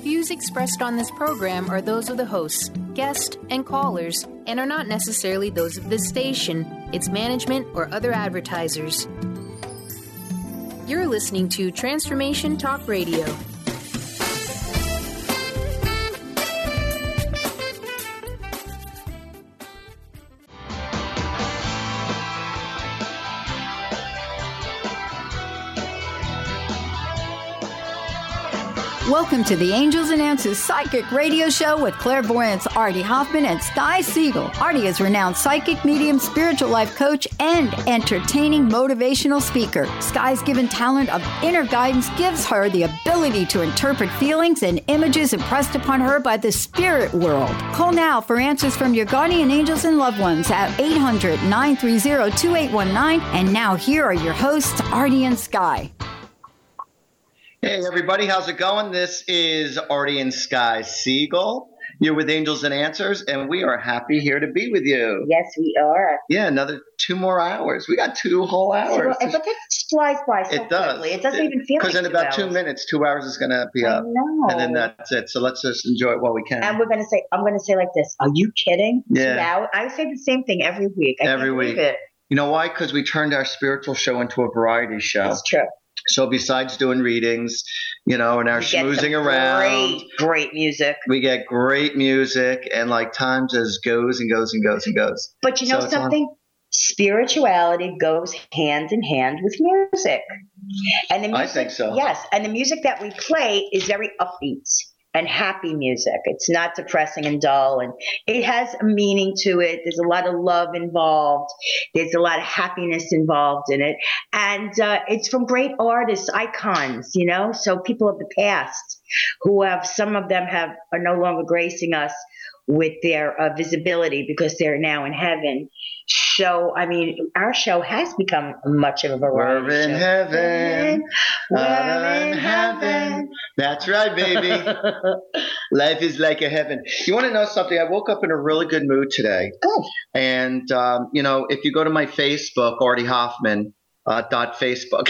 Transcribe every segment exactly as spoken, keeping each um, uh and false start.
views expressed on this program are those of the hosts, guests, and callers, and are not necessarily those of this station, its management, or other advertisers. You're listening to Transformation Talk Radio. Welcome to the Angels and Answers Psychic Radio Show with clairvoyants Artie Hoffman and Sky Siegel. Artie is renowned psychic, medium, spiritual life coach, and entertaining motivational speaker. Sky's given talent of inner guidance gives her the ability to interpret feelings and images impressed upon her by the spirit world. Call now for answers from your guardian angels and loved ones at eight hundred, nine three zero, two eight one nine. And now here are your hosts, Artie and Sky. Hey everybody, how's it going? This is Artie and Sky Siegel. You're with Angels and Answers, and we are happy here to be with you. Yes, we are. Yeah, another two more hours. We got two whole hours. So, but that flies by so it does. quickly. It doesn't it, even feel like Because in about hours. two minutes, two hours is going to be up. I know. And then that's it. So let's just enjoy it while we can. And we're going to say, I'm going to say like this. Are you kidding? Yeah. Two hours? I say the same thing every week. I every can't week. Believe it. You know why? Because we turned our spiritual show into a variety show. That's true. So besides doing readings, you know, and our we get schmoozing around, great, great music. We get great music, and like time just goes and goes and goes and goes. But you know so something? Spirituality goes hand in hand with music. And the music, I think so. Yes, and the music that we play is very upbeat and happy music. It's not depressing and dull, and it has a meaning to it. There's a lot of love involved. There's a lot of happiness involved in it, and uh, it's from great artists, icons, you know. So people of the past, who have some of them have are no longer gracing us with their uh, visibility because they're now in heaven. So, I mean, our show has become much of a variety We're in show. heaven. We're in heaven. That's right, baby. Life is like a heaven. You want to know something? I woke up in a really good mood today. Good. And, um, you know, if you go to my Facebook, Artie Hoffman, uh, dot Facebook.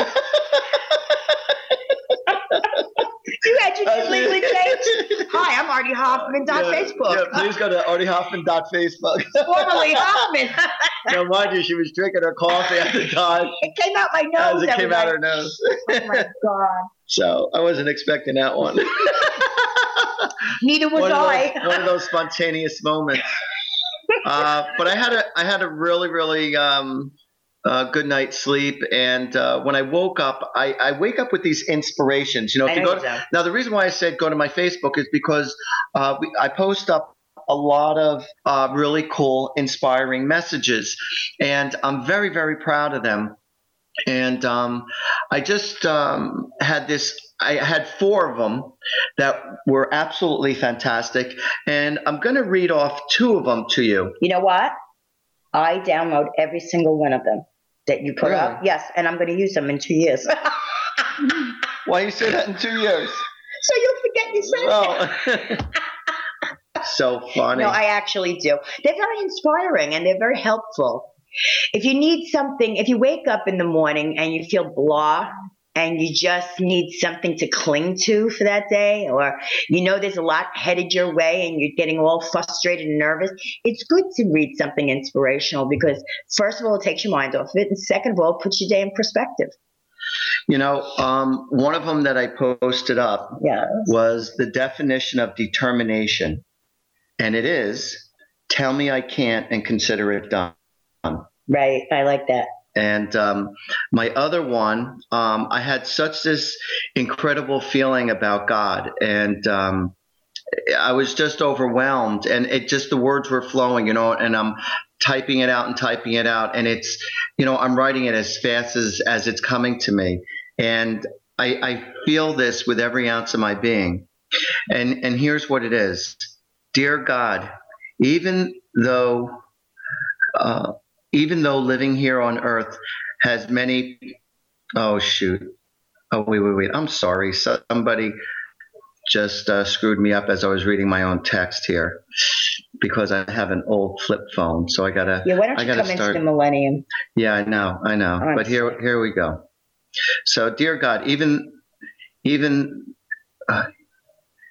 You had your name legally changed? Hi, I'm Artie Hoffman dot Yeah, Facebook. yeah, please go to Artie Hoffman dot Facebook. Formerly Hoffman. Now, mind you, she was drinking her coffee at the time. It came out my nose. As it came out everybody. her nose. Oh, my God. So I wasn't expecting that one. Neither was one, of I. those, one of those spontaneous moments. Uh, but I had a I had a really really um, uh, good night's sleep, and uh, when I woke up, I, I wake up with these inspirations. You know, if I you know go you to, do. now the reason why I said go to my Facebook is because uh, we, I post up a lot of uh, really cool, inspiring messages, and I'm very very proud of them. And um, I just um, had this. I had four of them that were absolutely fantastic, and I'm going to read off two of them to you. You know what? I download every single one of them that you put Really? up. Yes, and I'm going to use them in two years. Why you say that in two years? So you'll forget you said that. Oh. So funny. No, I actually do. They're very inspiring and they're very helpful. If you need something, if you wake up in the morning and you feel blah and you just need something to cling to for that day, or you know there's a lot headed your way and you're getting all frustrated and nervous, it's good to read something inspirational because first of all, it takes your mind off it, and second of all, it puts your day in perspective. You know, um, one of them that I posted up Yes. was the definition of determination. And it is, tell me I can't and consider it done. Right. I like that. And um, my other one, um, I had such this incredible feeling about God, and um, I was just overwhelmed, and it just, the words were flowing, you know, and I'm typing it out and typing it out, and it's, you know, I'm writing it as fast as, as it's coming to me. And I, I feel this with every ounce of my being. And, and here's what it is. Dear God, even though, uh, even though living here on earth has many, oh, shoot. Oh, wait, wait, wait. I'm sorry. Somebody just uh, screwed me up as I was reading my own text here because I have an old flip phone. So I got to, Yeah, why don't I you gotta come start. into the millennium? Yeah, I know, I know. I'm But here, sorry. here we go. So, dear God, even, even, uh,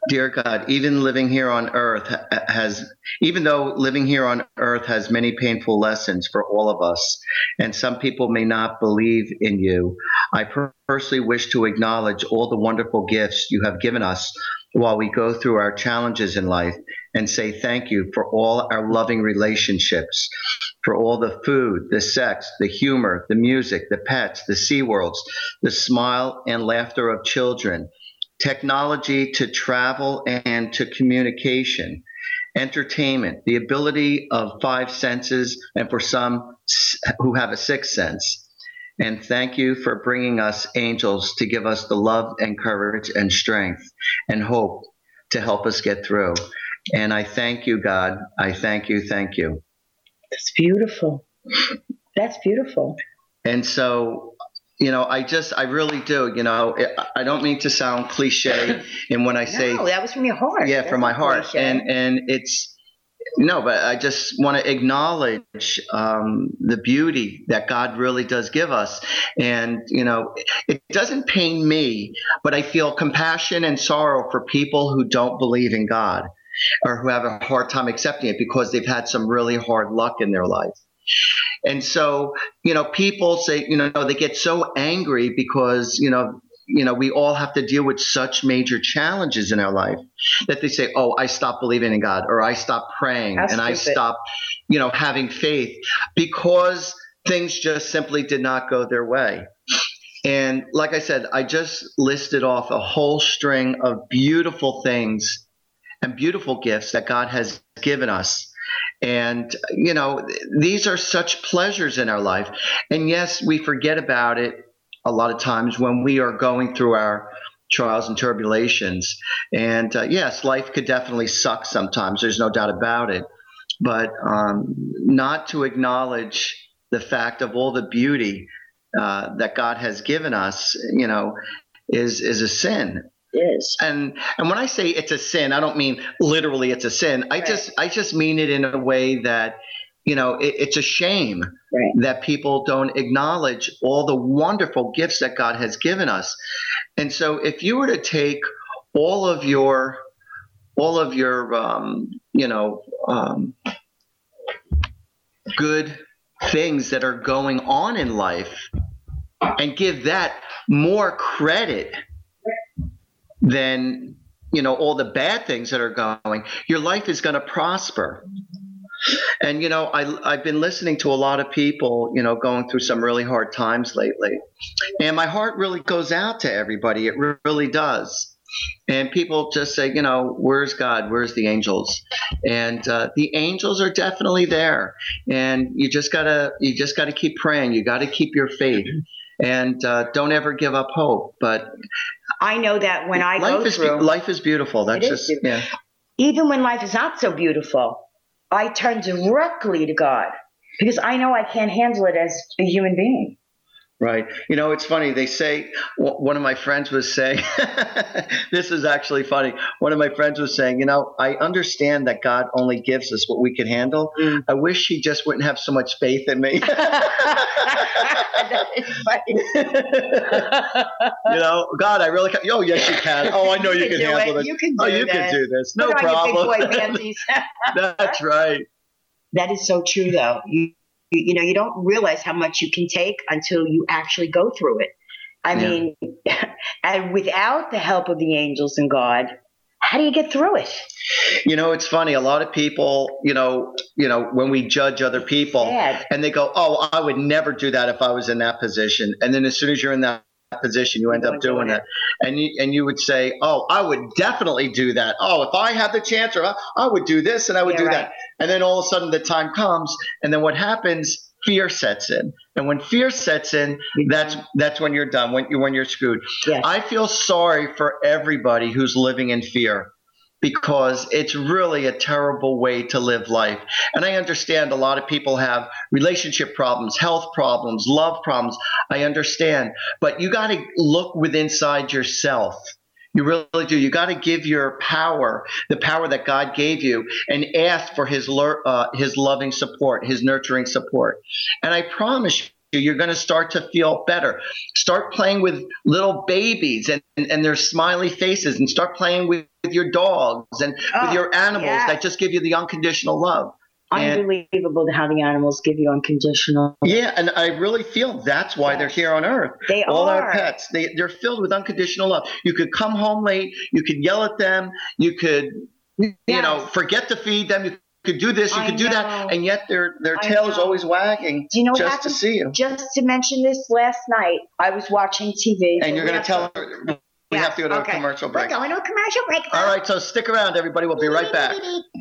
Dear God, even living here on earth has, even though living here on earth has many painful lessons for all of us, and some people may not believe in you, I personally wish to acknowledge all the wonderful gifts you have given us while we go through our challenges in life, and say thank you for all our loving relationships, for all the food, the sex, the humor, the music, the pets, the sea worlds, the smile and laughter of children, technology to travel and to communication, entertainment, the ability of five senses, and for some who have a sixth sense. And thank you for bringing us angels to give us the love and courage and strength and hope to help us get through. And I thank you, God. I thank you. Thank you. That's beautiful. That's beautiful. And so, you know, I just, I really do, you know, I don't mean to sound cliche in when I say. No, that was from your heart. Yeah, That's from my heart. Cliche. And, and it's, no, but I just want to acknowledge um, the beauty that God really does give us. And, you know, it doesn't pain me, but I feel compassion and sorrow for people who don't believe in God, or who have a hard time accepting it because they've had some really hard luck in their life. And so, you know, people say, you know, they get so angry because, you know, you know, we all have to deal with such major challenges in our life that they say, oh, I stopped believing in God, or I stopped praying, That's and stupid. I stopped, you know, having faith because things just simply did not go their way. And like I said, I just listed off a whole string of beautiful things and beautiful gifts that God has given us. And, you know, these are such pleasures in our life. And yes, we forget about it a lot of times when we are going through our trials and tribulations. And uh, yes, life could definitely suck sometimes. There's no doubt about it. But um, not to acknowledge the fact of all the beauty uh, that God has given us, you know, is is a sin. Is. And and when I say it's a sin, I don't mean literally it's a sin. I Right. just I just mean it in a way that, you know, it, it's a shame Right. that people don't acknowledge all the wonderful gifts that God has given us. And so if you were to take all of your all of your um, you know um, good things that are going on in life and give that more credit than, you know, all the bad things that are going, your life is going to prosper. And, you know, I, I've been listening to a lot of people, you know, going through some really hard times lately. And my heart really goes out to everybody. It re- really does. And people just say, you know, where's God? Where's the angels? And uh, the angels are definitely there. And you just gotta, you just gotta keep praying. You got to keep your faith. And uh, don't ever give up hope. But I know that when I life go is through, life is beautiful. That's It is just beautiful. yeah. even when life is not so beautiful, I turn directly to God because I know I can't handle it as a human being. Right. You know, it's funny. They say, one of my friends was saying, this is actually funny. One of my friends was saying, you know, I understand that God only gives us what we can handle. Mm. I wish he just wouldn't have so much faith in me. That is funny. You know, God, I really can't. Oh, yes, you can. Oh, I know you, You can, can do handle it. this. You can oh, do you this. can do this. No Put on problem. your big boy panties. That's right. That is so true, though. You, you, you know, you don't realize how much you can take until you actually go through it. I Yeah. mean, and without the help of the angels and God, how do you get through it? You know, it's funny. A lot of people, you know, you know, when we judge other people, Sad. and they go, "Oh, I would never do that if I was in that position." And then as soon as you're in that position, you end You're up doing doing it. And you and you would say, "Oh, I would definitely do that. Oh, if I had the chance, or I, I would do this and I would Yeah, do right. that." And then all of a sudden, the time comes, and then what happens? Fear sets in, and when fear sets in, You're that's done. that's when you're done. When you when you're screwed. Yes. I feel sorry for everybody who's living in fear, because it's really a terrible way to live life. And I understand a lot of people have relationship problems, health problems, love problems. I understand. But you got to look within inside yourself. You really do. You got to give your power, the power that God gave you, and ask for his uh, his loving support, his nurturing support. And I promise you're going to start to feel better. Start playing with little babies and, and, and their smiley faces, and start playing with, with your dogs and oh, with your animals yeah. that just give you the unconditional love. Unbelievable and, how the animals give you unconditional. Yeah, and I really feel that's why yes. they're here on Earth. They All are. our pets, they, they're filled with unconditional love. You could come home late. You could yell at them. You could, yes. you know, forget to feed them. You could do this. You I could do know. that. And yet their, their tail is always wagging do you know just to see you. Just to mention this, last night I was watching T V. And you're going to tell her we yeah. have to go to okay. a commercial break. We're going to a commercial break. All right, so stick around, everybody. We'll be right back.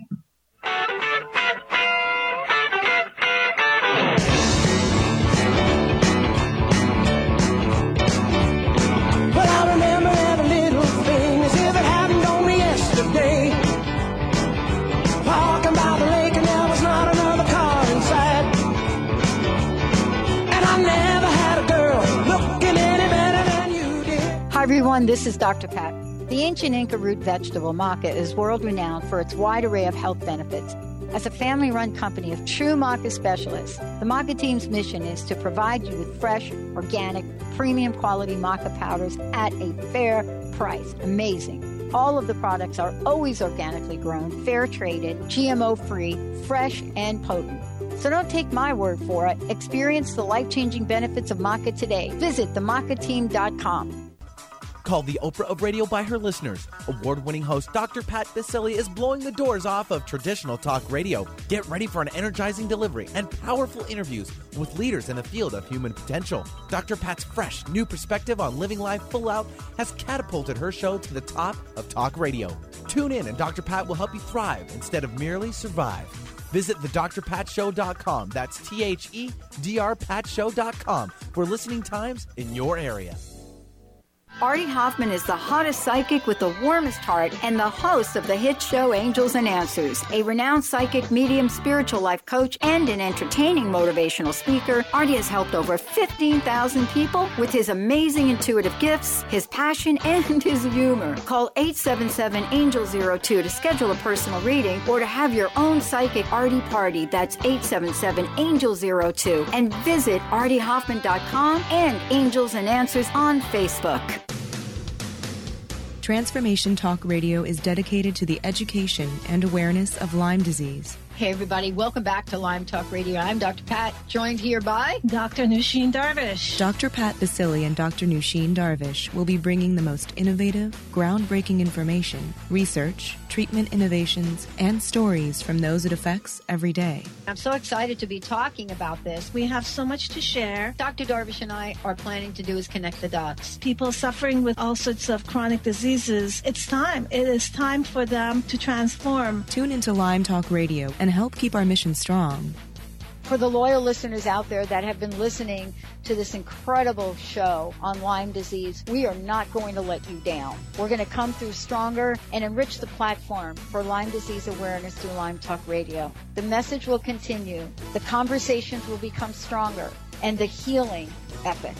Hi everyone, this is Doctor Pat. The ancient Inca root vegetable maca is world-renowned for its wide array of health benefits. As a family-run company of true maca specialists, the Maca team's mission is to provide you with fresh, organic, premium quality maca powders at a fair price. Amazing. All of the products are always organically grown, fair-traded, G M O-free, fresh, and potent. So don't take my word for it. Experience the life-changing benefits of maca today. Visit the maca team dot com. Called the Oprah of radio by her listeners, award-winning host Doctor Pat Baccili is blowing the doors off of traditional talk radio. Get ready for an energizing delivery and powerful interviews with leaders in the field of human potential. Doctor Pat's fresh, new perspective on living life full out has catapulted her show to the top of talk radio. Tune in and Doctor Pat will help you thrive instead of merely survive. Visit the dr pat show dot com. That's T H E D R pat show dot com for listening times in your area. Artie Hoffman is the hottest psychic with the warmest heart and the host of the hit show Angels and Answers. A renowned psychic, medium, spiritual life coach, and an entertaining motivational speaker, Artie has helped over fifteen thousand people with his amazing intuitive gifts, his passion, and his humor. Call eight seven seven, angel zero two to schedule a personal reading or to have your own psychic Artie party. That's eight seven seven, angel zero two. And visit artie hoffman dot com and Angels and Answers on Facebook. Transformation Talk Radio is dedicated to the education and awareness of Lyme disease. Hey, everybody. Welcome back to Lyme Talk Radio. I'm Doctor Pat, joined here by Doctor Nusheen Darvish. Doctor Pat Baccili and Doctor Nusheen Darvish will be bringing the most innovative, groundbreaking information, research, treatment innovations, and stories from those it affects every day. I'm so excited to be talking about this. We have so much to share. Doctor Darvish and I are planning to do is connect the dots. People suffering with all sorts of chronic diseases, it's time. It is time for them to transform. Tune into Lyme Talk Radio and help keep our mission strong. For the loyal listeners out there that have been listening to this incredible show on Lyme disease, we are not going to let you down. We're going to come through stronger and enrich the platform for Lyme disease awareness through Lyme Talk Radio. The message will continue, the conversations will become stronger, and the healing epic.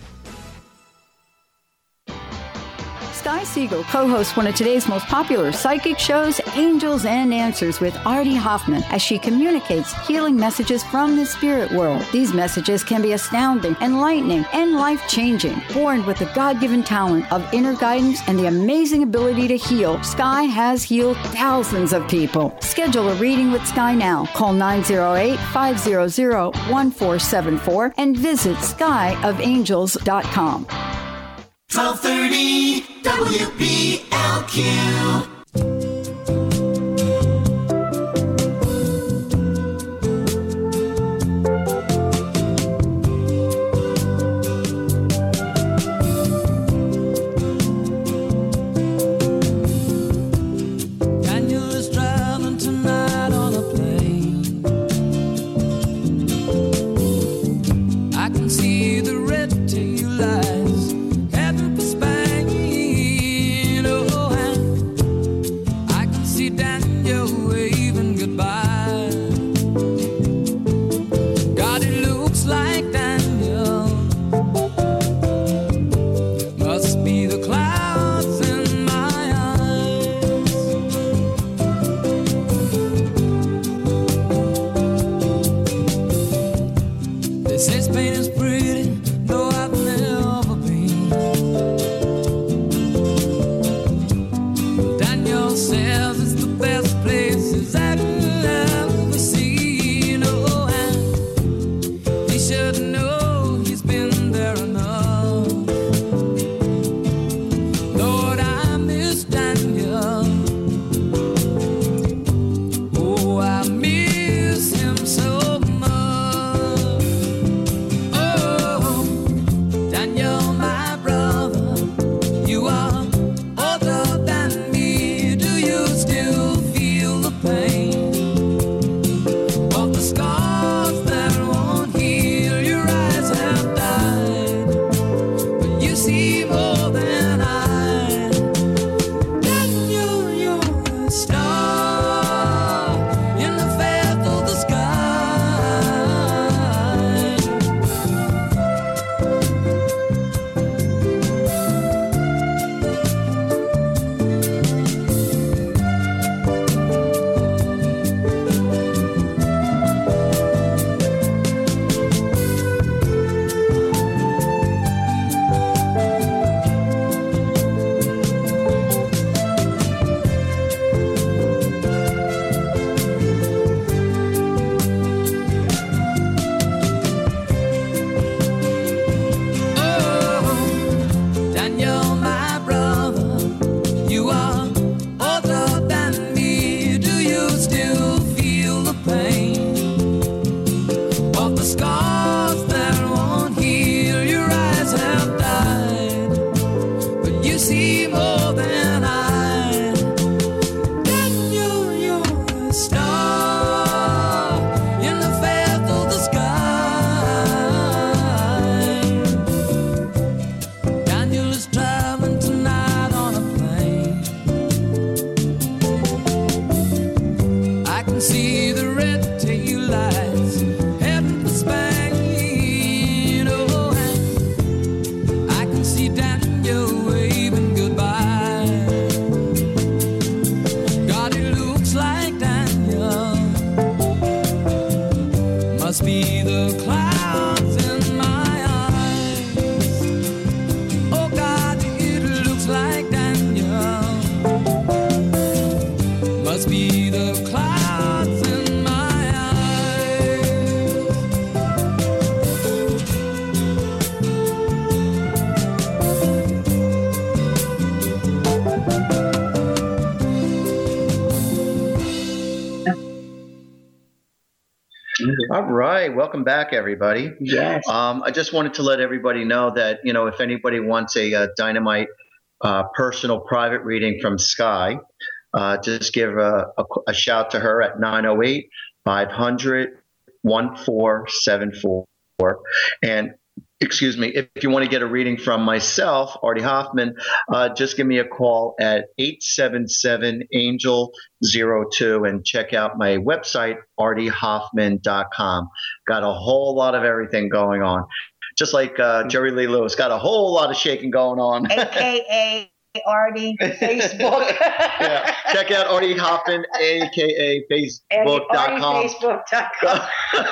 Sky Siegel co-hosts one of today's most popular psychic shows, Angels and Answers, with Artie Hoffman, as she communicates healing messages from the spirit world. These messages can be astounding, enlightening, and life-changing. Born with the God-given talent of inner guidance and the amazing ability to heal, Sky has healed thousands of people. Schedule a reading with Sky now. Call nine oh eight, five hundred, one four seven four and visit sky of angels dot com. twelve thirty W B L Q. All right. Welcome back, everybody. Yes. Um, I just wanted to let everybody know that, you know, if anybody wants a, uh Dynamite uh, personal private reading from Sky, uh, just give a, a, a shout to her at nine oh eight, five hundred, fourteen seventy-four. And excuse me, if you want to get a reading from myself, Artie Hoffman, uh, just give me a call at eight seven seven, angel zero two and check out my website, artie hoffman dot com. Got a whole lot of everything going on. Just like uh, Jerry Lee Lewis, got a whole lot of shaking going on. A K A Artie, Facebook. Yeah. Check out Artie Hoffman, A K A Facebook dot com. Facebook dot com.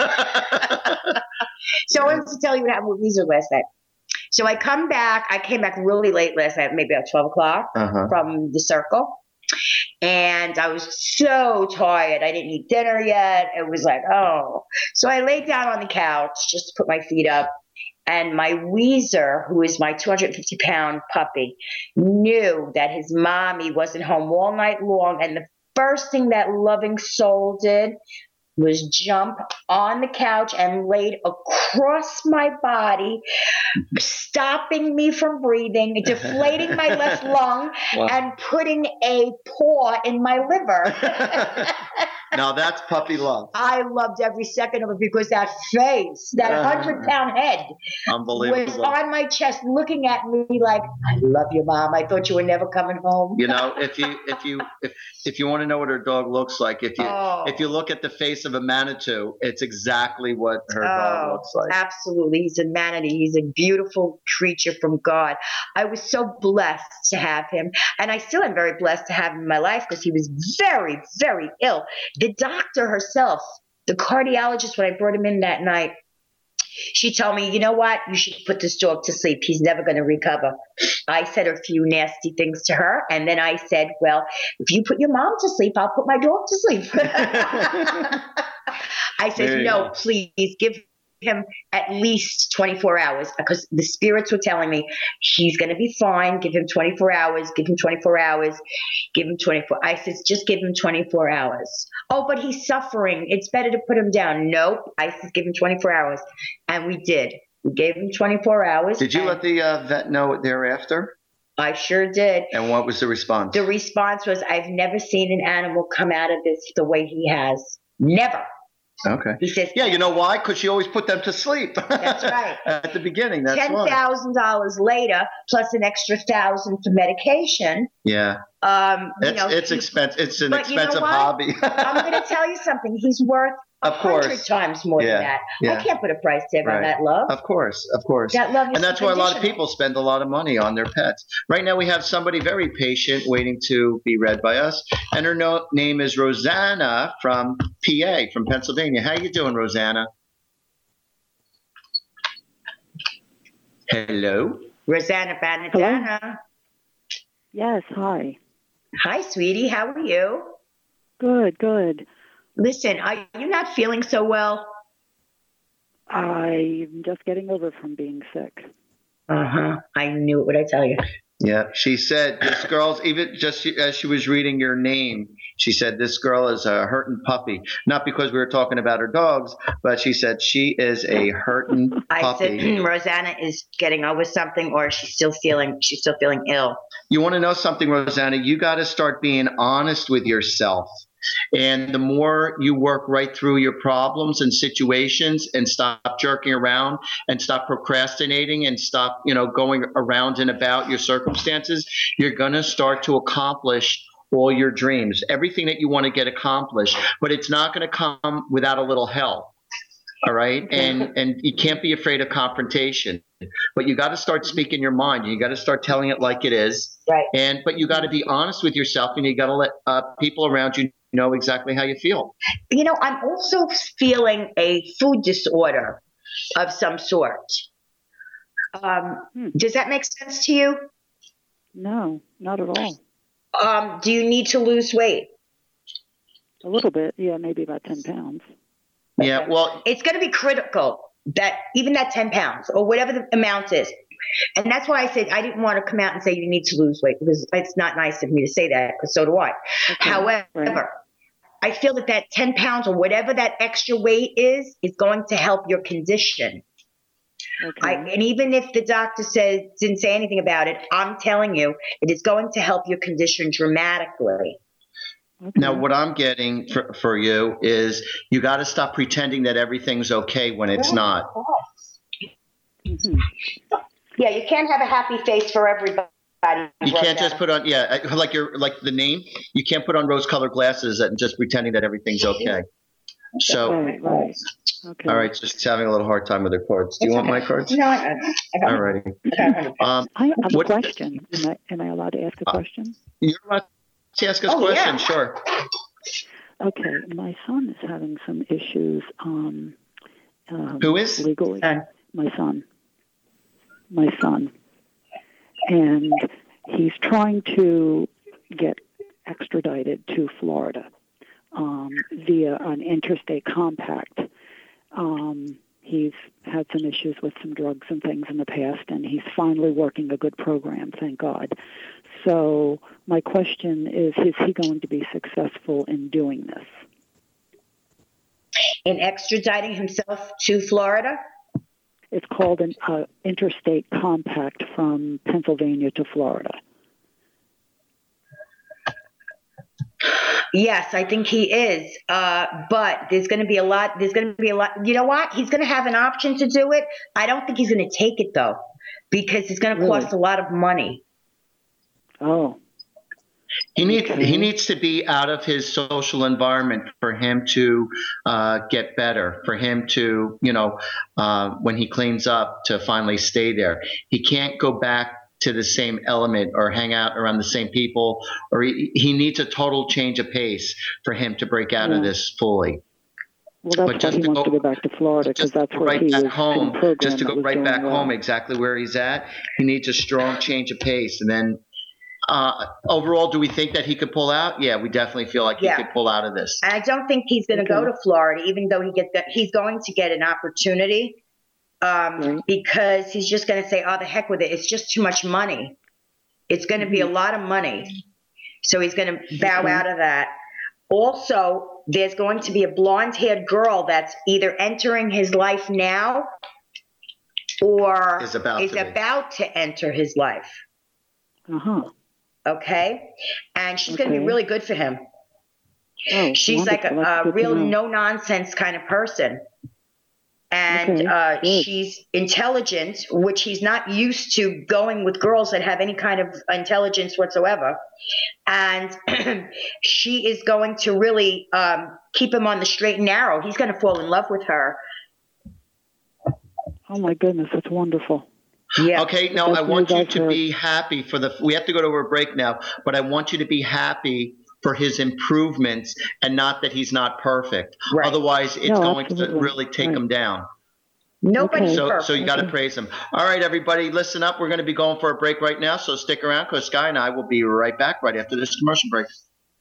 So I wanted to tell you what happened with Weezer last night. So I come back. I came back really late last night, maybe at twelve o'clock Uh-huh. from the circle. And I was so tired. I didn't eat dinner yet. It was like, oh. So I laid down on the couch just to put my feet up. And my Weezer, who is my two hundred fifty pound puppy, knew that his mommy wasn't home all night long. And the first thing that loving soul did was jump on the couch and laid across my body, stopping me from breathing, deflating my left lung, Wow. and putting a paw in my liver. Now that's puppy love. I loved every second of it because that face, that Uh, hundred pound head was Unbelievable. on my chest looking at me like, I love you, Mom. I thought you were never coming home. You know, if you if you if if you want to know what her dog looks like, if you Oh. if you look at the face of a Manitou, it's exactly what her dog Oh, looks like. absolutely. He's a manatee. He's a beautiful creature from God. I was so blessed to have him. And I still am very blessed to have him in my life because he was very, very ill. The doctor herself, the cardiologist, when I brought him in that night, she told me, you know what? You should put this dog to sleep. He's never going to recover. I said a few nasty things to her. And then I said, well, if you put your mom to sleep, I'll put my dog to sleep. I There said, you no, go. please give him at least twenty-four hours because the spirits were telling me he's going to be fine. Give him twenty-four hours. Give him twenty-four hours. Give him twenty-four. I said, just give him twenty-four hours. Oh, but he's suffering. It's better to put him down. Nope. I said, give him twenty-four hours. And we did. We gave him twenty-four hours. Did you and let the uh, vet know it thereafter? I sure did. And what was the response? The response was, I've never seen an animal come out of this the way he has. Never. Okay. He says, Yeah, you know why? Because she always put them to sleep. That's right. At the beginning, that's ten why. thousand dollars later, plus an extra thousand for medication. Yeah. Um, you It's know, it's he- expensive. It's an but you know expensive what? hobby. I'm going to tell you something. He's worth a Of course. hundred times more Yeah, than that. yeah. I can't put a price tag Right. on that love. Of course, of course. That love is And that's why a lot of unconditional. people spend a lot of money on their pets. Right now we have somebody very patient waiting to be read by us. And her no- name is Rosanna from P A, from Pennsylvania. How you doing, Rosanna? Hello? Rosanna Banatana. Yes, hi. Hi, sweetie. How are you? Good, good. Listen, are you not feeling so well? I'm just getting over from being sick. Uh-huh. I knew it. What I tell you? Yeah, she said this girl's, even just as she was reading your name, she said this girl is a hurting puppy. Not because we were talking about her dogs, but she said she is a hurting I puppy. said Rosanna is getting over something, or she's still feeling she's still feeling ill. You want to know something, Rosanna? You got to start being honest with yourself. And the more you work right through your problems and situations and stop jerking around and stop procrastinating and stop, you know, going around and about your circumstances, you're going to start to accomplish all your dreams, everything that you want to get accomplished. But it's not going to come without a little help. All right. And and you can't be afraid of confrontation, but you got to start speaking your mind. You got to start telling it like it is. Right. And but you got to be honest with yourself, and you got to let uh, people around you know exactly how you feel. You know, I'm also feeling a food disorder of some sort. Um, Hmm. Does that make sense to you? No, not at all. Um, do you need to lose weight? A little bit, yeah, maybe about ten pounds. Yeah. Well, It's going to be critical that even that ten pounds or whatever the amount is. And that's why I said I didn't want to come out and say you need to lose weight because it's not nice of me to say that because so do I. Okay, However, right. I feel that that ten pounds or whatever that extra weight is, is going to help your condition. Okay. I, and even if the doctor says didn't say anything about it, I'm telling you, it is going to help your condition dramatically. Okay. Now, what I'm getting for, for you is you got to stop pretending that everything's okay when it's not. Mm-hmm. Yeah, you can't have a happy face for everybody. You can't just put on, yeah, like your like the name. You can't put on rose-colored glasses and just pretending that everything's okay. So, Right, right. Okay. all right, just having a little hard time with their cards. Do you want my cards? No, I don't. All righty. Um, I have what- a question. Am I, am I allowed to ask a question? You're allowed to ask us Oh, yeah. questions, sure. Okay, my son is having some issues. Um, um, Who is? legally? Son. My son. My son, and he's trying to get extradited to Florida um, via an interstate compact. Um, he's had some issues with some drugs and things in the past, and he's finally working a good program, thank God. So my question is, is he going to be successful in doing this? In extraditing himself to Florida? It's called an uh, interstate compact from Pennsylvania to Florida. Yes, I think he is. Uh, but there's going to be a lot. There's going to be a lot. You know what? He's going to have an option to do it. I don't think he's going to take it, though, because it's going to Really? cost a lot of money. Oh, He needs Okay. he needs to be out of his social environment for him to uh, get better. For him to, you know, uh, when he cleans up, to finally stay there. He can't go back to the same element or hang out around the same people. Or he, he needs a total change of pace for him to break out Yeah. of this fully. well, that's But why just he to wants go- to go back to Florida, because Just to that's go where right he back was home. in a program Just to that go was right doing back well. home, exactly where he's at. He needs a strong change of pace, and then. Uh, overall, do we think that he could pull out? Yeah, we definitely feel like Yeah. he could pull out of this. And I don't think he's going to go Okay. to Florida, even though he get the, he's going to get an opportunity, um, Right. because he's just going to say, "Oh, the heck with it! It's just too much money. It's going to be a lot of money." So he's going to bow Okay. out of that. Also, there's going to be a blonde-haired girl that's either entering his life now or Is about is to be. about to enter his life. Uh-huh. Okay, and she's going to Okay. be really good for him. Oh, She's like a, wonderful. That's a good to real know. no-nonsense kind of person. And Okay, uh, good. she's intelligent, which he's not used to going with girls that have any kind of intelligence whatsoever. And she is going to really um, keep him on the straight and narrow. He's going to fall in love with her. Oh, my goodness, that's wonderful. Yeah. Okay, now That's I want what you I've to heard. be happy for the. We have to go to a break now, but I want you to be happy for his improvements and not that he's not perfect. Right. Otherwise, it's No, going absolutely. to really take Right. him down. Nobody's Okay. So, perfect. so you got to praise him. All right, everybody, listen up. We're going to be going for a break right now, so stick around because Sky and I will be right back right after this commercial break.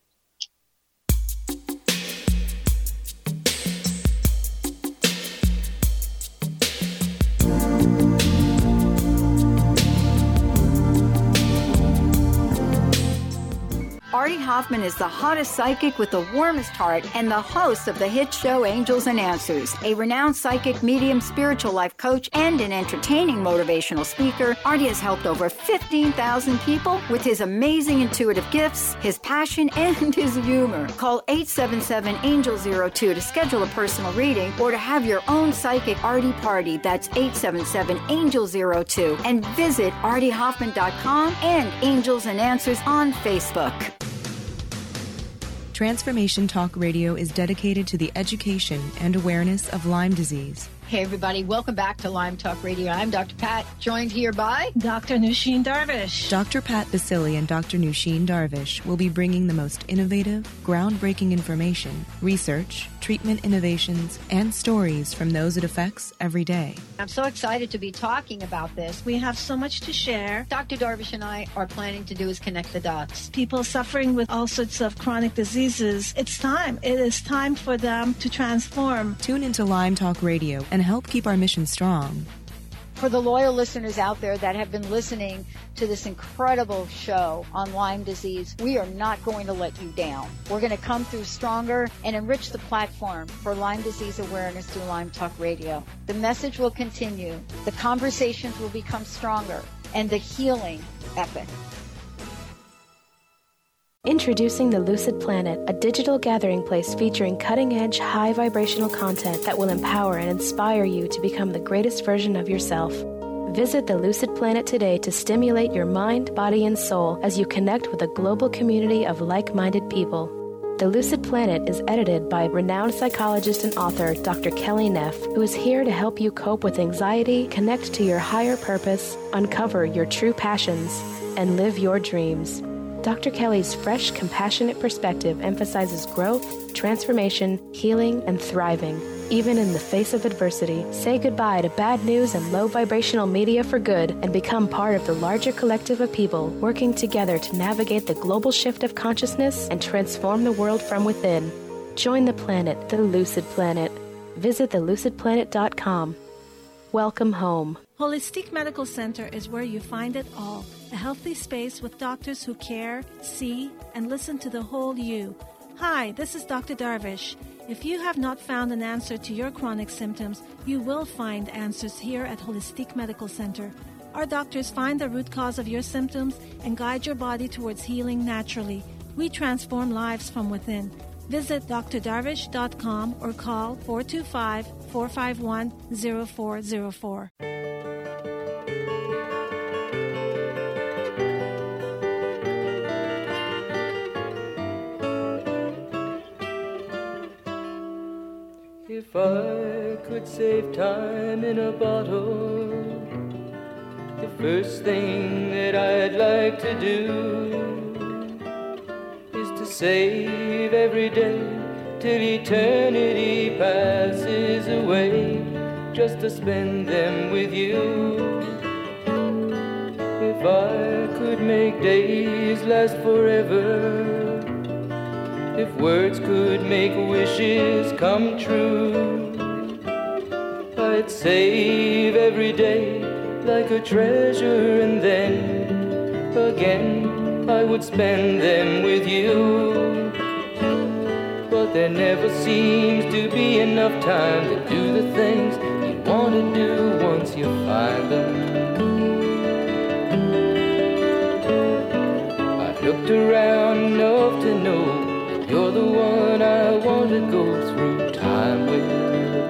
Artie Hoffman is the hottest psychic with the warmest heart and the host of the hit show Angels and Answers. A renowned psychic, medium, spiritual life coach, and an entertaining motivational speaker, Artie has helped over fifteen thousand people with his amazing intuitive gifts, his passion, and his humor. Call eight seven seven, angel zero two to schedule a personal reading or to have your own psychic Artie party. That's eight seven seven, angel zero two. And visit artie hoffman dot com and Angels and Answers on Facebook. Transformation Talk Radio is dedicated to the education and awareness of Lyme disease. Hey, everybody. Welcome back to Lyme Talk Radio. I'm Doctor Pat, joined here by Doctor Nusheen Darvish. Doctor Pat Basili and Doctor Nusheen Darvish will be bringing the most innovative, groundbreaking information, research, treatment innovations, and stories from those it affects every day. I'm so excited to be talking about this. We have so much to share. Doctor Darvish and I are planning to do is connect the dots. People suffering with all sorts of chronic diseases, it's time. It is time for them to transform. Tune into Lyme Talk Radio and help keep our mission strong. For the loyal listeners out there that have been listening to this incredible show on Lyme disease, we are not going to let you down. We're going to come through stronger and enrich the platform for Lyme disease awareness through Lyme Talk Radio. The message will continue, the conversations will become stronger, and the healing epic. Introducing the Lucid Planet, a digital gathering place featuring cutting-edge, high vibrational content that will empower and inspire you to become the greatest version of yourself. Visit the Lucid Planet today to stimulate your mind, body, and soul as you connect with a global community of like-minded people. The Lucid Planet is edited by renowned psychologist and author Doctor Kelly Neff, who is here to help you cope with anxiety, connect to your higher purpose, uncover your true passions, and live your dreams. Doctor Kelly's fresh, compassionate perspective emphasizes growth, transformation, healing, and thriving, even in the face of adversity. Say goodbye to bad news and low vibrational media for good and become part of the larger collective of people working together to navigate the global shift of consciousness and transform the world from within. Join the planet, the Lucid Planet. Visit the lucid planet dot com. Welcome home. Holistic Medical Center is where you find it all. A healthy space with doctors who care, see, and listen to the whole you. Hi, this is Doctor Darvish. If you have not found an answer to your chronic symptoms, you will find answers here at Holistic Medical Center. Our doctors find the root cause of your symptoms and guide your body towards healing naturally. We transform lives from within. Visit d r darvish dot com or call four two five, four five one, zero four zero four. If I could save time in a bottle, the first thing that I'd like to do is to save every day till eternity passes away, just to spend them with you. If I could make days last forever, if words could make wishes come true, I'd save every day like a treasure, and then again I would spend them with you. But there never seems to be enough time to do the things you want to do once you find them. I've looked around enough to know you're the one I want to go through time with.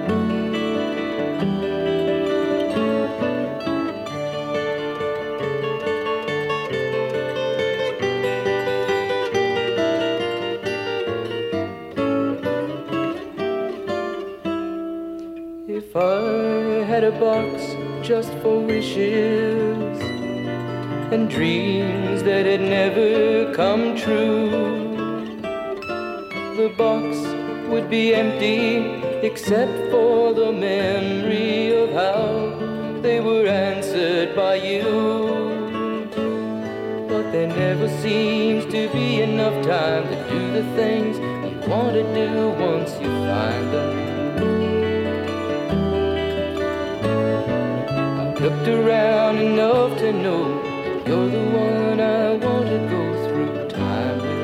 If I had a box just for wishes and dreams that had never come true, the box would be empty except for the memory of how they were answered by you. But there never seems to be enough time to do the things you want to do once you find them. I've looked around enough to know you're the one I want to go through time with.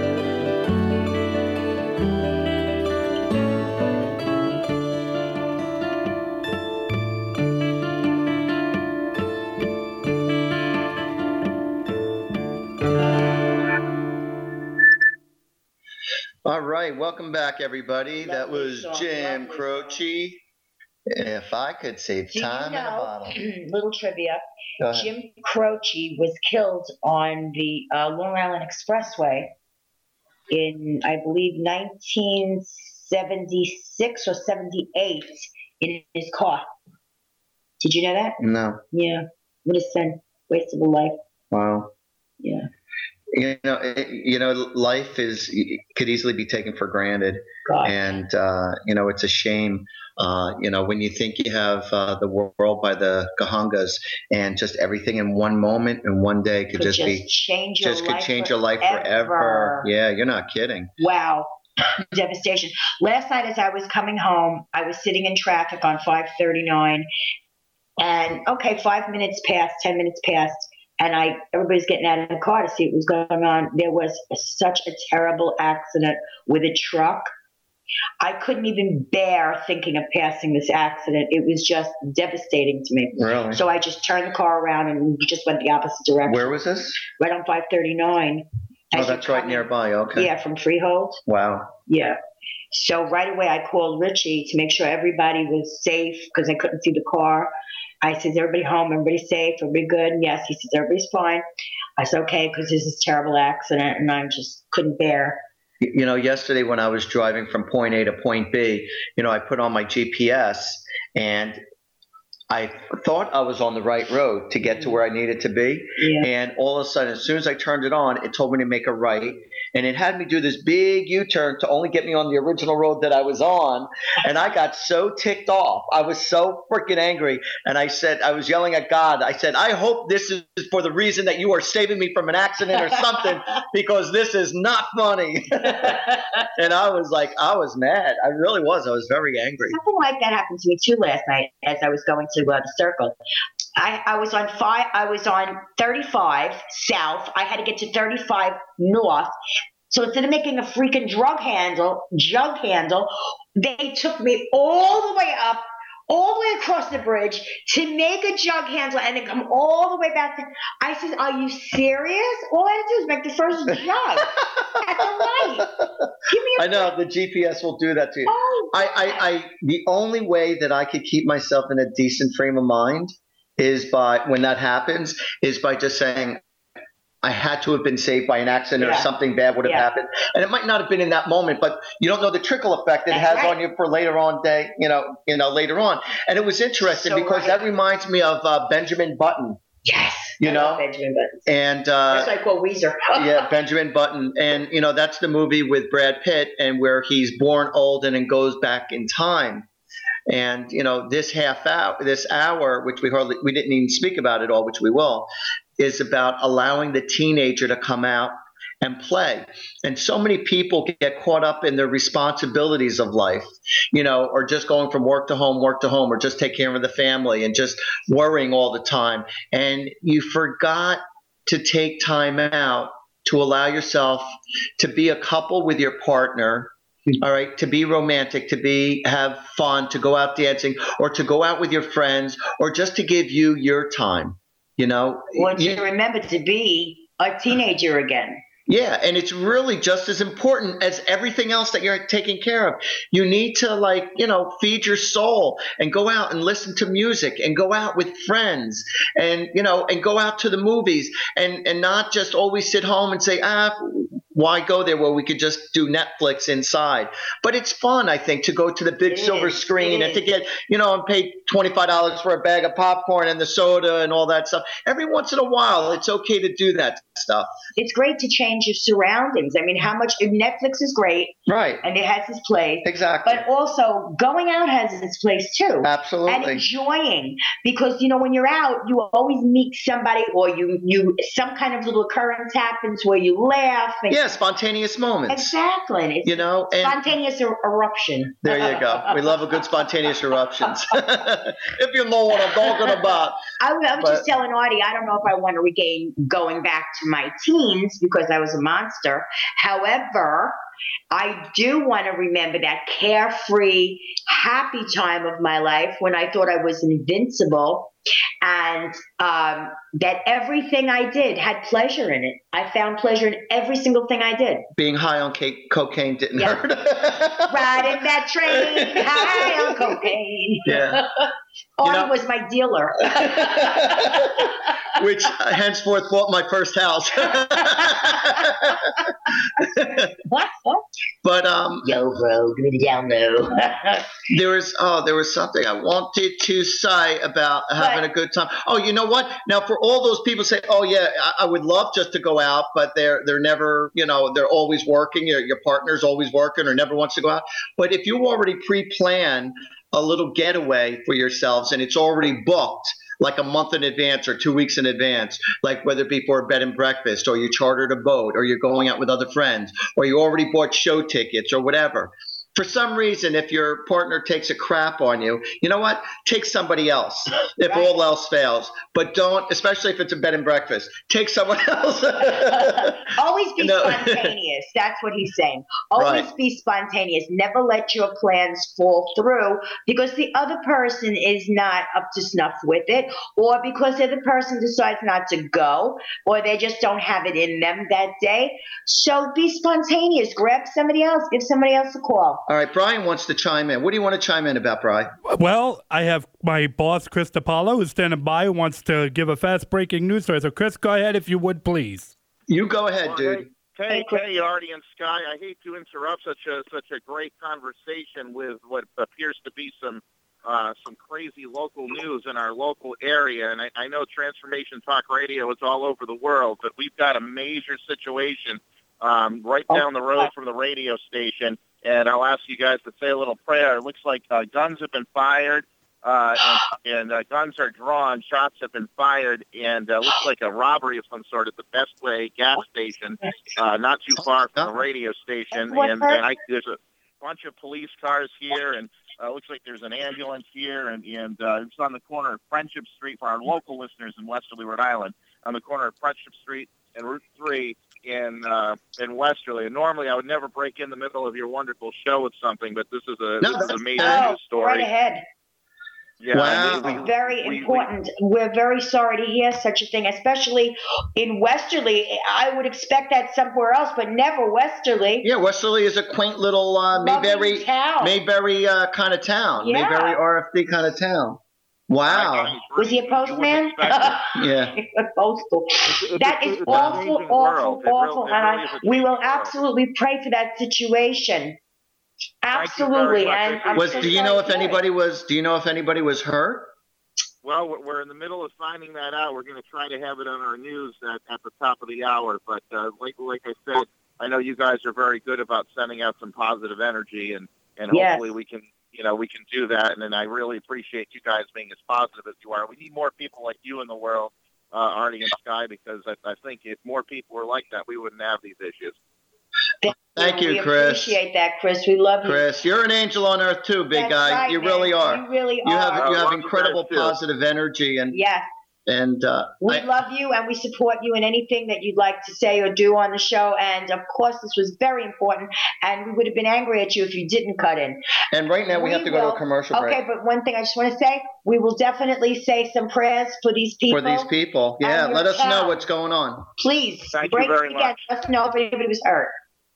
All right, welcome back, everybody. That was Jim Croce. If I could save Do time you in a know, bottle. little trivia, Go ahead. Jim Croce was killed on the uh, Long Island Expressway in, I believe, nineteen seventy-six or seventy-eight in his car. Did you know that? No. Yeah. What a sin. Waste of a life. Wow. Yeah. You know, it, you know, life is could easily be taken for granted, God. and uh, you know, it's a shame. Uh, you know, when you think you have uh, the world by the Kahangas, and just everything in one moment and one day could, Could just, just be change your just could life change your life forever. forever. Yeah, you're not kidding. Wow. Devastation. Last night as I was coming home, I was sitting in traffic on five thirty-nine, And okay, five minutes passed, ten minutes passed, and I everybody's getting out of the car to see what was going on. There was a, such a terrible accident with a truck. I couldn't even bear thinking of passing this accident. It was just devastating to me. Really? So I just turned the car around and just went the opposite direction. Where was this? Right on five thirty-nine. Oh, that's right nearby. Okay. Yeah, from Freehold. Wow. Yeah. So right away I called Richie to make sure everybody was safe because I couldn't see the car. I said, is everybody home? Everybody's safe? Everybody good? And yes. He says, everybody's fine. I said, okay, because this is a terrible accident and I just couldn't bear. You know, yesterday when I was driving from point A to point B, you know, I put on my G P S and I thought I was on the right road to get to where I needed to be. Yeah. And all of a sudden, as soon as I turned it on, it told me to make a right. And it had me do this big U-turn to only get me on the original road that I was on. And I got so ticked off. I was so freaking angry. And I said, I was yelling at God. I said, I hope this is for the reason that you are saving me from an accident or something, because this is not funny. And I was like, I was mad. I really was. I was very angry. Something like that happened to me too last night as I was going to uh, the circle. I, I was on five. I was on thirty-five south. I had to get to thirty-five north. So instead of making a freaking drug handle, jug handle, they took me all the way up, all the way across the bridge to make a jug handle and then come all the way back. To, I said, are you serious? All I had to do is make the first jug at the light. Give me a I know the G P S will do that to you. Oh, I, I, I, the only way that I could keep myself in a decent frame of mind is by, when that happens, is by just saying, I had to have been saved by an accident yeah. or something bad would have yeah. happened. And it might not have been in that moment, but you don't know the trickle effect it That's has right. on you for later on day, you know, you know, later on. And it was interesting So because right. that reminds me of uh, Benjamin Button. Yes. You I know, love Benjamin Button. And uh, that's like called Weezer. yeah, Benjamin Button. And, you know, that's the movie with Brad Pitt and where he's born old and then goes back in time. And, you know, this half hour, this hour, which we hardly, we didn't even speak about it all, which we will, is about allowing the teenager to come out and play. And so many people get caught up in their responsibilities of life, you know, or just going from work to home, work to home, or just take care of the family and just worrying all the time. And you forgot to take time out to allow yourself to be a couple with your partner. All right, to be romantic, to be have fun, to go out dancing, or to go out with your friends, or just to give you your time, you know. Or to you, remember to be a teenager again. Yeah, and it's really just as important as everything else that you're taking care of. You need to, like, you know, feed your soul and go out and listen to music and go out with friends and, you know, and go out to the movies and, and not just always sit home and say, ah, why go there where we could just do Netflix inside? But it's fun, I think, to go to the big It silver is. screen It and to is. get, you know, and pay twenty-five dollars for a bag of popcorn and the soda and all that stuff. Every once in a while, it's okay to do that stuff. It's great to change your surroundings. I mean, how much Netflix is great, Right. and it has its place. Exactly. But also, going out has its place too. Absolutely. And enjoying, because you know when you're out, you always meet somebody, or you you some kind of little occurrence happens where you laugh. And Yeah, spontaneous moments. Exactly. It's You know, and spontaneous er- eruption. there you go. We love a good spontaneous eruptions. If you know what I'm talking about. I, was- I was But- just telling Artie, I don't know if I want to regain going back to my teens because I was a monster. However, I do want to remember that carefree, happy time of my life when I thought I was invincible and um, that everything I did had pleasure in it. I found pleasure in every single thing I did. Being high on ca- cocaine didn't Yeah. hurt. Riding that train, high on cocaine. Yeah. Artie know- was my dealer. Which uh, henceforth bought my first house. What? What? But um, Yo, bro, give me the down low. there was oh, there was something I wanted to say about having a good time. Oh, you know what? Now, for all those people say, "Oh yeah, I, I would love just to go out," but they're they're never, you know, they're always working. Your your partner's always working or never wants to go out. But if you already pre-plan a little getaway for yourselves and it's already booked, like a month in advance or two weeks in advance, like whether it be for a bed and breakfast or you chartered a boat or you're going out with other friends or you already bought show tickets or whatever, for some reason, if your partner takes a crap on you, you know what? Take somebody else if right. all else fails. But don't, especially if it's a bed and breakfast, take someone else. Always be no. spontaneous. That's what he's saying. Always right. be spontaneous. Never let your plans fall through because the other person is not up to snuff with it, or because the other person decides not to go, or they just don't have it in them that day. So be spontaneous. Grab somebody else. Give somebody else a call. All right, Brian wants to chime in. What do you want to chime in about, Brian? Well, I have my boss, Chris DiPaolo, who's standing by, who wants to give a fast-breaking news story. So, Chris, go ahead if you would, please. You go ahead, well, dude. Hey, hey, hey, Artie and Sky. I hate to interrupt such a such a great conversation with what appears to be some uh, some crazy local news in our local area. And I, I know Transformation Talk Radio is all over the world, but we've got a major situation um, right down the road from the radio station. And I'll ask you guys to say a little prayer. It looks like uh, guns have been fired, uh, and, and uh, guns are drawn. Shots have been fired, and uh, looks like a robbery of some sort at the Best Way gas station, uh, not too far from the radio station. And, and I, there's a bunch of police cars here, and uh, looks like there's an ambulance here, and, and uh, it's on the corner of Friendship Street for our local listeners in Westerly, Rhode Island, on the corner of Friendship Street and Route three. in uh, in Westerly. And normally I would never break in the middle of your wonderful show with something, but this is a, no, this is a major no, news story. Right ahead. Yeah, wow. we, we, very we, important. We, We're very sorry to hear such a thing, especially in Westerly. I would expect that somewhere else, but never Westerly. Yeah, Westerly is a quaint little uh, Mayberry, Mayberry uh, kind of town. Yeah. Mayberry R F D kind of town. Wow. Was he a postman? Yeah. Postal. That is awful, awful, awful. And I, we will absolutely pray for that situation. Absolutely. And I'm was so do you know if sorry. anybody was do you know if anybody was hurt? Well, we're in the middle of finding that out. We're going to try to have it on our news at, at the top of the hour. But uh, like like I said, I know you guys are very good about sending out some positive energy, and, and hopefully yes. we can you know we can do that. And, and I really appreciate you guys being as positive as you are. We need more people like you in the world, uh, Artie and Sky, because I, I think if more people were like that, we wouldn't have these issues. Thank you, we Chris. appreciate that, Chris. We love you. Chris, you're an angel on earth too, big That's guy. right, you man. really are. You really you are. have you have love incredible you guys, positive energy, and yes. and uh, We I, love you, and we support you in anything that you'd like to say or do on the show. And of course, this was very important, and we would have been angry at you if you didn't cut in. And right now we, we have to will, go to a commercial break. Okay, but one thing I just want to say, we will definitely say some prayers for these people. For these people, yeah. Let us town. know what's going on. Please, Thank break you very it again. much. Let us know if anybody was hurt.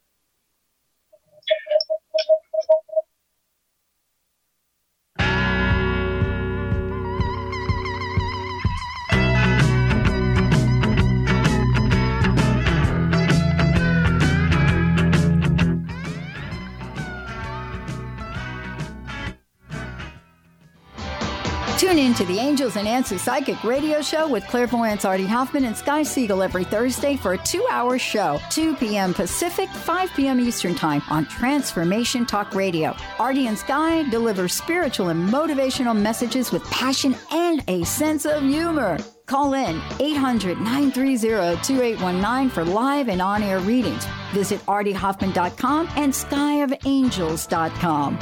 Tune in to the Angels and Answers Psychic Radio Show with clairvoyants Artie Hoffman and Sky Siegel every Thursday for a two-hour show, two p.m. Pacific, five p.m. Eastern Time on Transformation Talk Radio. Artie and Sky deliver spiritual and motivational messages with passion and a sense of humor. Call in eight hundred, nine three zero, two eight one nine for live and on-air readings. Visit artie hoffman dot com and sky of angels dot com.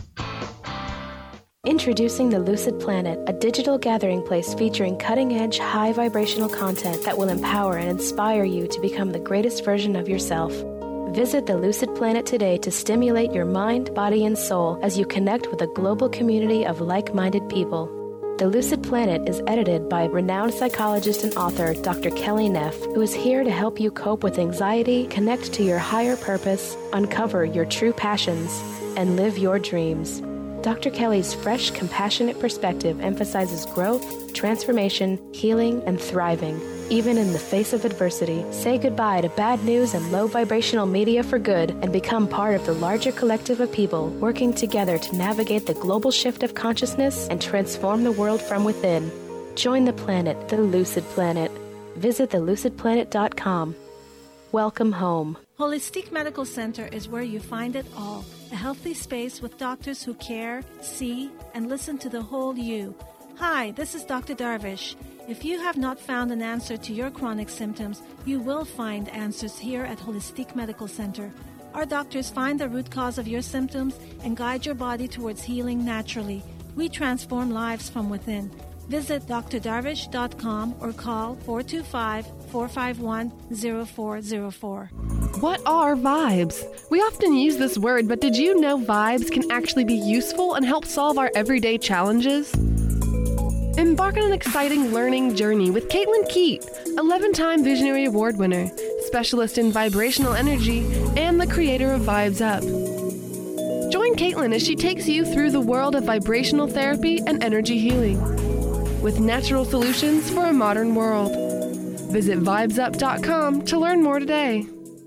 Introducing the Lucid Planet, a digital gathering place featuring cutting-edge, high vibrational content that will empower and inspire you to become the greatest version of yourself. Visit the Lucid Planet today to stimulate your mind, body, and soul as you connect with a global community of like-minded people. The Lucid Planet is edited by renowned psychologist and author Doctor Kelly Neff, who is here to help you cope with anxiety, connect to your higher purpose, uncover your true passions, and live your dreams. Doctor Kelly's fresh, compassionate perspective emphasizes growth, transformation, healing, and thriving, even in the face of adversity. Say goodbye to bad news and low vibrational media for good and become part of the larger collective of people working together to navigate the global shift of consciousness and transform the world from within. Join the planet, the Lucid Planet. Visit the lucid planet dot com. Welcome home. Holistic Medical Center is where you find it all. A healthy space with doctors who care, see, and listen to the whole you. Hi, this is Doctor Darvish. If you have not found an answer to your chronic symptoms, you will find answers here at Holistic Medical Center. Our doctors find the root cause of your symptoms and guide your body towards healing naturally. We transform lives from within. Visit d r darvish dot com or call four two five, four five one, zero four zero four. What are vibes? We often use this word, but did you know vibes can actually be useful and help solve our everyday challenges? Embark on an exciting learning journey with Caitlin Keat, eleven-time Visionary Award winner, specialist in vibrational energy, and the creator of Vibes Up. Join Caitlin as she takes you through the world of vibrational therapy and energy healing, with natural solutions for a modern world. Visit vibes up dot com to learn more today.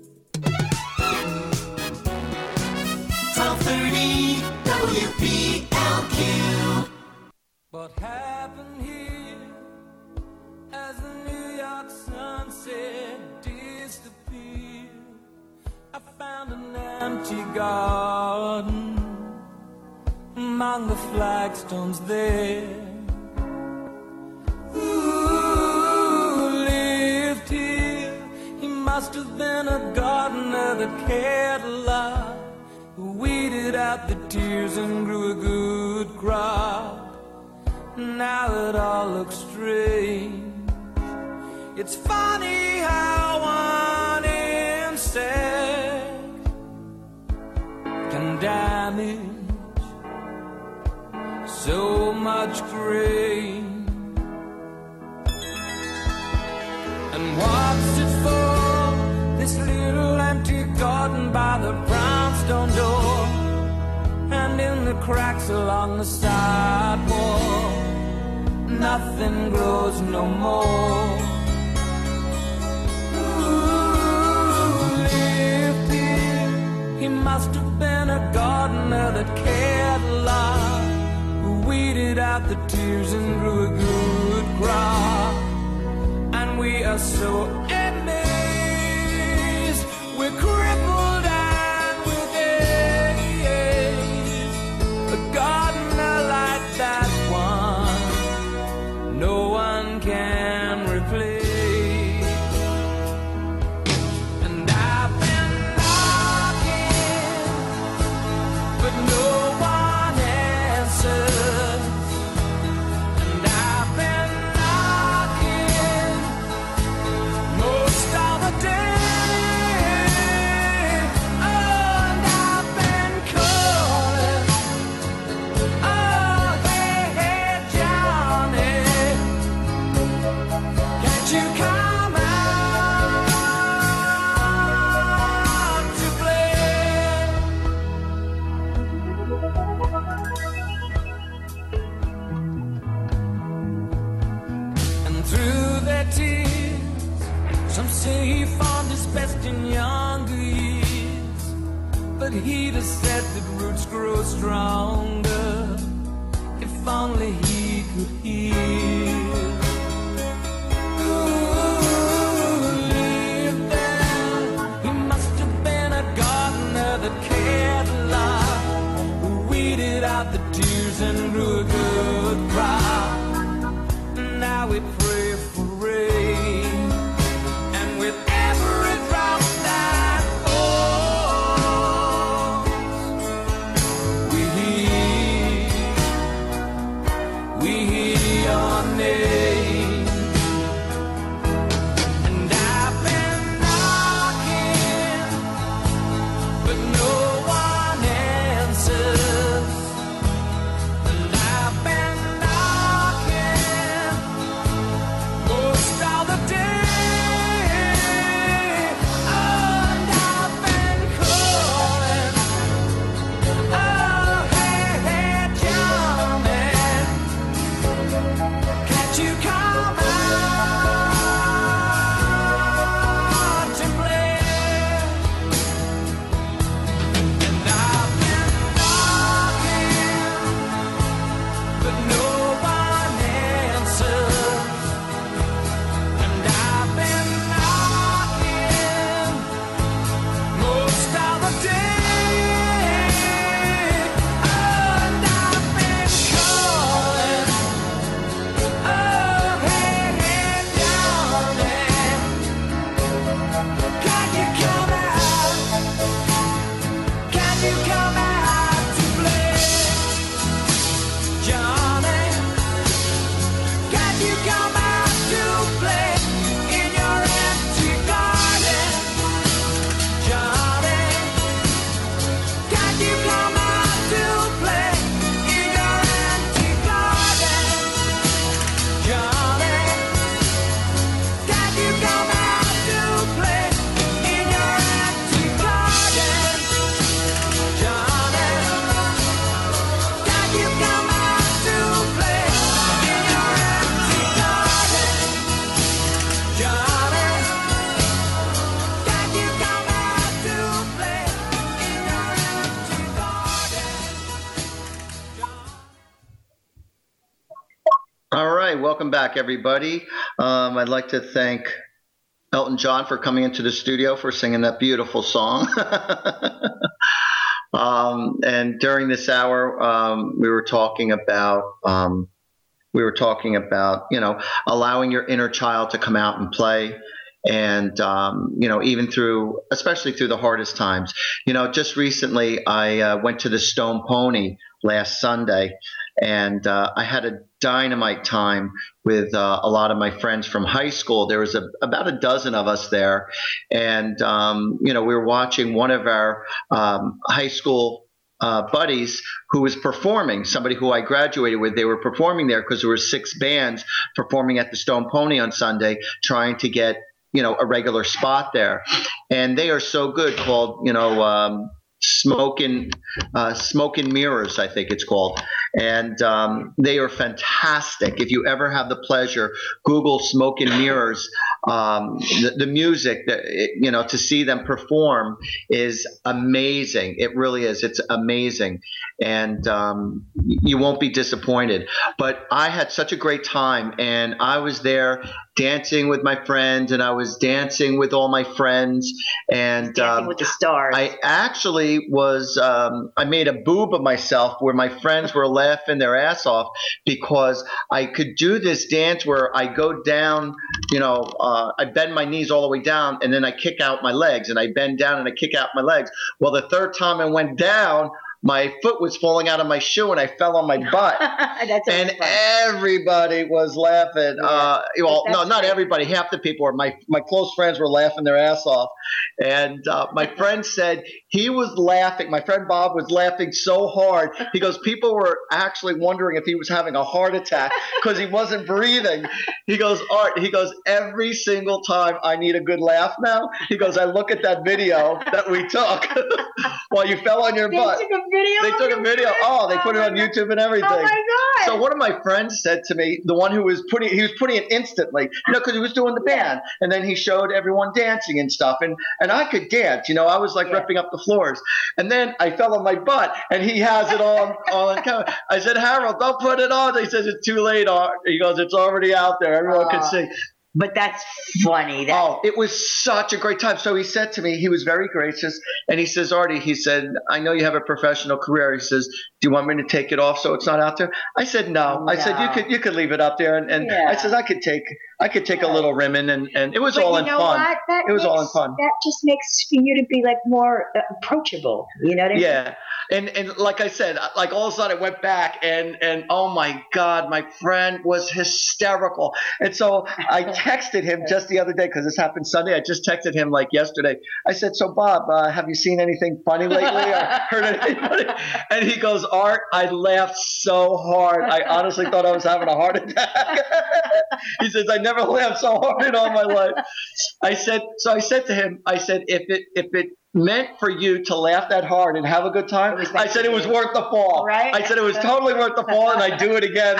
twelve thirty W P L Q. What happened here as the New York sunset disappeared? I found an empty garden among the flagstones there. Who lived here? He must have been a gardener that cared a lot, who weeded out the tears and grew a good crop. Now it all looks strange. It's funny how one insect can damage so much grain. And what's it for, this little empty garden by the brownstone door, and in the cracks along the sidewalk, nothing grows no more. Who lived here? He must have been a gardener that cared a lot, who weeded out the tears and grew a good crop. And we are so amazed, we're crippled and with age. A gardener like that one, no one can replace. And I've been knocking, but no one answers. And I've been knocking most of the day. Oh, and I've been calling. Oh, hey, hey, Johnny, can't you come out to play? And through their tears, some say he found his best in younger years, but he'd have said that roots grow stronger if only he could heal. Who lived there? He must have been a gardener that cared a lot, who weeded out the tears and grew a good crop. Now we pray for rain, and with every drop that falls, we hear, we hear your name. And I've been knocking, but no one answers. And I've welcome back, everybody. Um, I'd like to thank Elton John for coming into the studio for singing that beautiful song. um, and during this hour, um, we were talking about um, we were talking about you know allowing your inner child to come out and play. And, um, you know, even through, especially through the hardest times, you know, just recently I uh, went to the Stone Pony last Sunday, and uh, I had a dynamite time with uh, a lot of my friends from high school. There was a, about a dozen of us there. And, um, you know, we were watching one of our um, high school Uh, buddies who was performing, somebody who I graduated with. They were performing there because there were six bands performing at the Stone Pony on Sunday, trying to get, you know, a regular spot there. And they are so good, called, you know, um, Smoke and uh, Smoke and Mirrors, I think it's called. And um, they are fantastic. If you ever have the pleasure, Google Smoke and Mirrors. Um, the, the music that it, you know to see them perform is amazing. It really is. It's amazing, and um, you won't be disappointed. But I had such a great time, and I was there dancing with my friends, and I was dancing with all my friends, and dancing um, with the stars. I actually was. Um, I made a boob of myself where my friends were laughing their ass off because I could do this dance where I go down, you know. Uh, I bend my knees all the way down, and then I kick out my legs, and I bend down and I kick out my legs. Well, the third time I went down, my foot was falling out of my shoe, and I fell on my butt. That's and fun. everybody was laughing. Yeah. Uh, well, That's no, not great. everybody. Half the people were my my close friends were laughing their ass off. And uh, my friend said he was laughing. My friend Bob was laughing so hard. He goes, people were actually wondering if he was having a heart attack because he wasn't breathing. He goes, Art, he goes, every single time I need a good laugh now. He goes, I look at that video that we took while you fell on your They butt. took a video. They of took a your video. friend? Oh, they put it on YouTube and everything. Oh my God. So one of my friends said to me, the one who was putting, he was putting it instantly, you know, because he was doing the band, and then he showed everyone dancing and stuff, and and I could dance, you know, I was like Yeah. ripping up the floors, and then I fell on my butt, and he has it on on camera. I said, Harold, don't put it on. He says it's too late. Art. He goes, it's already out there. Everyone can Oh. see. But that's funny. That's, Oh, it was such a great time. So he said to me, he was very gracious, and he says, Artie, he said, I know you have a professional career. He says, do you want me to take it off so it's not out there? I said, no. I said, you No. could you could leave it up there. And, and Yeah. I said, I could take I could take a Yeah. little rimming, and, and it was but all you in know fun. What? That It was all in makes- fun. That just makes for you to be like more uh, approachable. You know what I mean? Yeah. And and like I said, like all of a sudden I went back, and, and oh my God, my friend was hysterical. And so I texted him just the other day, because this happened Sunday. I just texted him like yesterday. I said, so Bob, uh, have you seen anything funny lately or heard anything funny? And he goes, Art, I laughed so hard. I honestly thought I was having a heart attack. He says, I never laughed so hard in all my life. I said, so I said to him, I said, if it if it meant for you to laugh that hard and have a good time, I said it was worth the fall. Right? I said it was totally worth the fall, and I'd do it again.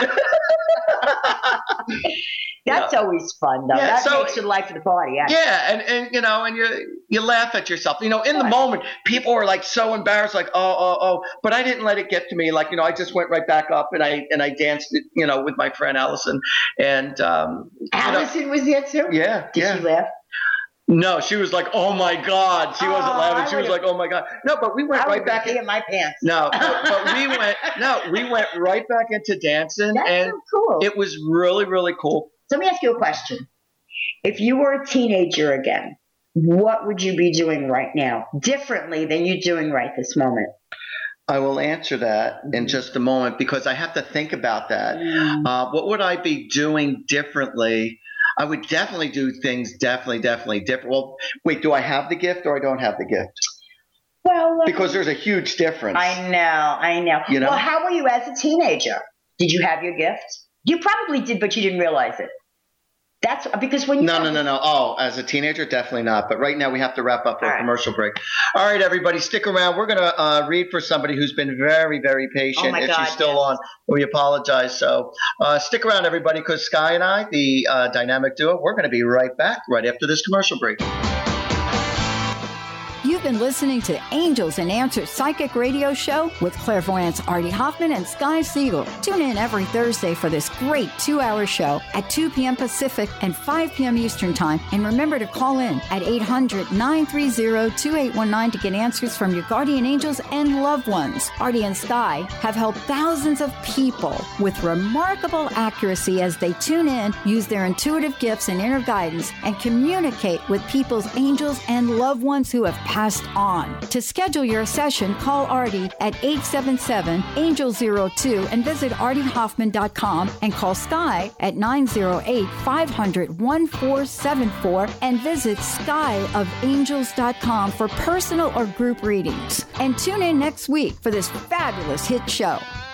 That's always fun, though. Yeah, that so- makes the life of the party. Actually. Yeah, and, and you know, and you you laugh at yourself. You know, in the moment, people were like so embarrassed, like oh oh oh. But I didn't let it get to me. Like you know, I just went right back up and I and I danced, you know, with my friend Allison. And um, you know- Allison was there too. yeah, Did yeah. she laugh? No, she was like, oh my God. She wasn't Oh, laughing. I She was would've- like, oh my God. No, but we went I right would back be in. in my pants. No, but, but we went. No, we went right back into dancing, That's and so cool. it was really, really cool. So let me ask you a question. If you were a teenager again, what would you be doing right now differently than you're doing right this moment? I will answer that in just a moment because I have to think about that. Mm. Uh, what would I be doing differently? I would definitely do things definitely, definitely different. Well, wait, do I have the gift or I don't have the gift? Well, uh, Because there's a huge difference. I know, I know. You know? Well, how were you as a teenager? Did you have your gift? You probably did, but you didn't realize it. That's because when you No, no, no, no. Oh, as a teenager, definitely not. But right now we have to wrap up for All a right. commercial break. All right, everybody, stick around. We're going to uh, read for somebody who's been very, very patient. Oh, my if God, she's still yes. on, we apologize. So uh, stick around, everybody, because Sky and I, the uh, dynamic duo, we're going to be right back right after this commercial break. You've You've been listening to Angels and Answers Psychic Radio Show with clairvoyants Artie Hoffman and Sky Siegel. Tune in every Thursday for this great two-hour show at two p.m. Pacific and five p.m. Eastern Time. And remember to call in at eight hundred, nine three zero, two eight one nine to get answers from your guardian angels and loved ones. Artie and Sky have helped thousands of people with remarkable accuracy as they tune in, use their intuitive gifts and inner guidance, and communicate with people's angels and loved ones who have passed on. To schedule your session, call Artie at eight seven seven, angel zero two and visit artie hoffman dot com, and call Sky at nine zero eight, five hundred, one four seven four and visit sky of angels dot com for personal or group readings. And tune in next week for this fabulous hit show.